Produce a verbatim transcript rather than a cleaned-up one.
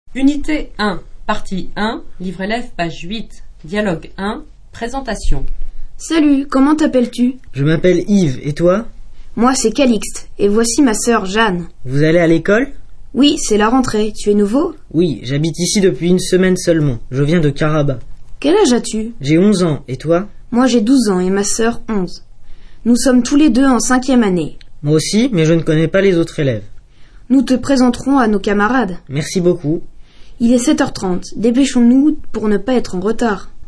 Unité un, partie un, livre élève, page huit, dialogue un, présentation. Salut, comment t'appelles-tu? Je m'appelle Yves, et toi? Moi c'est Calixte, et voici ma sœur Jeanne. Vous allez à l'école? Oui, c'est la rentrée, tu es nouveau? Oui, j'habite ici depuis une semaine seulement, je viens de Karabakh. Quel âge as-tu? J'ai onze ans, et toi? Moi j'ai douze ans et ma sœur onze. Nous sommes tous les deux en cinquième année. Moi aussi, mais je ne connais pas les autres élèves. Nous te présenterons à nos camarades. Merci beaucoup. Il est sept heures trente, dépêchons-nous pour ne pas être en retard.